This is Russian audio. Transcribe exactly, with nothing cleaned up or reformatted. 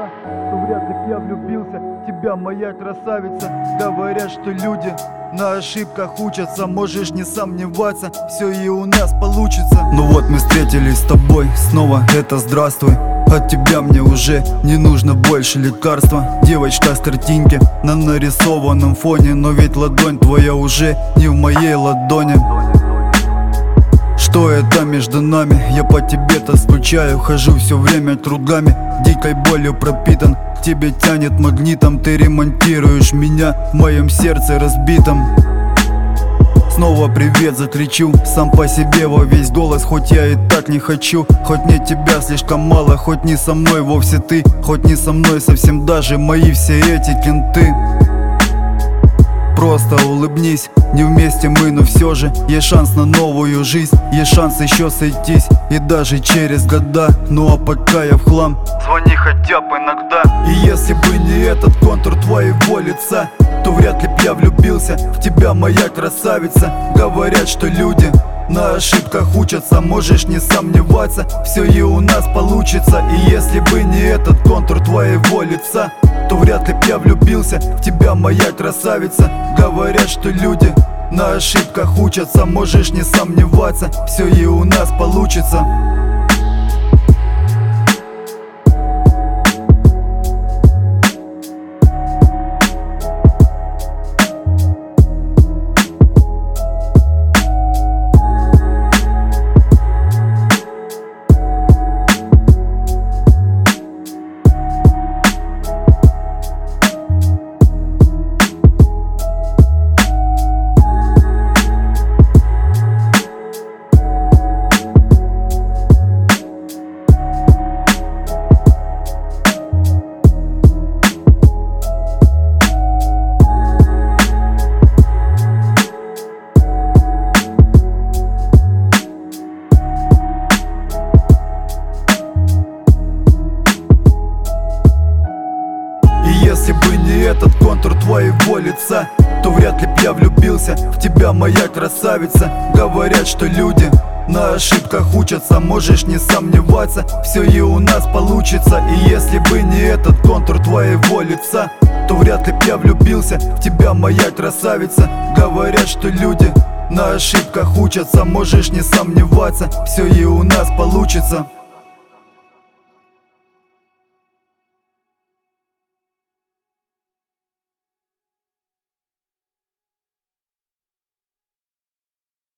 волится, то вряд ли б я влюбился в тебя, моя красавица. Говорят, что люди на ошибках учатся, можешь не сомневаться, все и у нас получится. Ну вот мы встретились с тобой, снова это здравствуй. От тебя мне уже не нужно больше лекарства. Девочка с картинки на нарисованном фоне, но ведь ладонь твоя уже не в моей ладони. Что это между нами? Я по тебе-то скучаю, хожу все время кругами, дикой болью пропитан. К тебе тянет магнитом, ты ремонтируешь меня в моем сердце разбитом. Снова привет закричу, сам по себе во весь голос, хоть я и так не хочу. Хоть мне тебя слишком мало, хоть не со мной вовсе ты, хоть не со мной совсем даже мои все эти кенты. Просто улыбнись, не вместе мы, но все же есть шанс на новую жизнь, есть шанс еще сойтись, и даже через года. Ну а пока я в хлам, звони хотя бы иногда. И если бы не этот контур твоего лица, то вряд ли б я влюбился в тебя, моя красавица. Говорят, что люди на ошибках учатся, можешь не сомневаться, все и у нас получится. И если бы не этот контур твоего лица, то вряд ли б я влюбился в тебя, моя красавица. Говорят, что люди на ошибках учатся, можешь не сомневаться, все и у нас получится. Если бы не этот контур твоего лица, то вряд ли б я влюбился в тебя, моя красавица. Говорят, что люди на ошибках учатся, можешь не сомневаться, все и у нас получится. И если бы не этот контур твоего лица, то вряд ли б я влюбился в тебя, моя красавица. Говорят, что люди на ошибках учатся, можешь не сомневаться, все и у нас получится.